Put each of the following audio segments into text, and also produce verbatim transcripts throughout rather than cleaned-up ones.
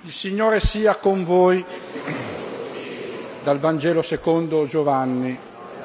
Il Signore sia con voi. Dal Vangelo secondo Giovanni.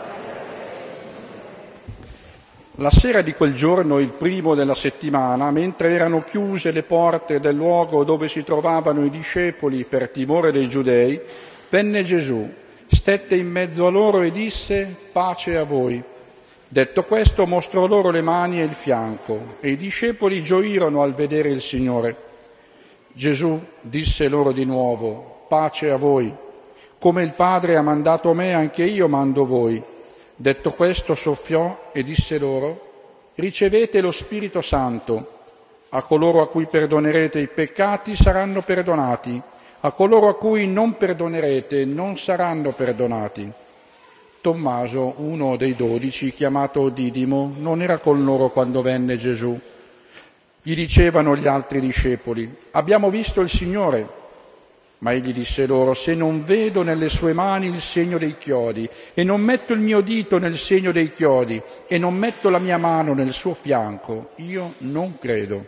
La sera di quel giorno, il primo della settimana, mentre erano chiuse le porte del luogo dove si trovavano i discepoli per timore dei giudei, venne Gesù, stette in mezzo a loro e disse: pace a voi. Detto questo, mostrò loro le mani e il fianco, e i discepoli gioirono al vedere il Signore. Gesù disse loro di nuovo: pace a voi. Come il Padre ha mandato me, anche io mando voi. Detto questo, soffiò e disse loro: ricevete lo Spirito Santo. A coloro a cui perdonerete i peccati saranno perdonati, a coloro a cui non perdonerete non saranno perdonati. Tommaso, uno dei dodici, chiamato Didimo, non era con loro quando venne Gesù. Gli dicevano gli altri discepoli: abbiamo visto il Signore. Ma egli disse loro: se non vedo nelle sue mani il segno dei chiodi, e non metto il mio dito nel segno dei chiodi, e non metto la mia mano nel suo fianco, io non credo.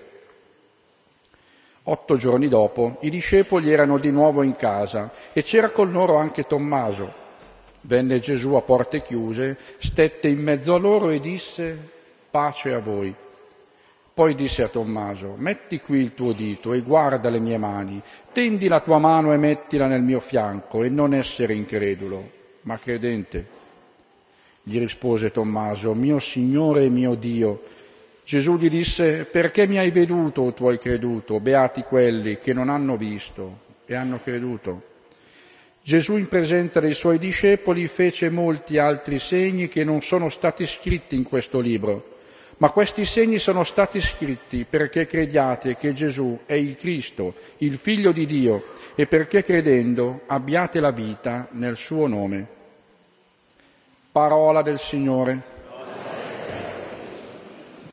Otto giorni dopo i discepoli erano di nuovo in casa e c'era con loro anche Tommaso. Venne Gesù a porte chiuse, stette in mezzo a loro e disse: pace a voi. Poi disse a Tommaso: metti qui il tuo dito e guarda le mie mani, tendi la tua mano e mettila nel mio fianco, e non essere incredulo, ma credente. Gli rispose Tommaso: mio Signore e mio Dio. Gesù gli disse: perché mi hai veduto o tu hai creduto? Beati quelli che non hanno visto e hanno creduto. Gesù, in presenza dei suoi discepoli, fece molti altri segni che non sono stati scritti in questo libro. Ma questi segni sono stati scritti perché crediate che Gesù è il Cristo, il Figlio di Dio, e perché credendo abbiate la vita nel suo nome. Parola del Signore.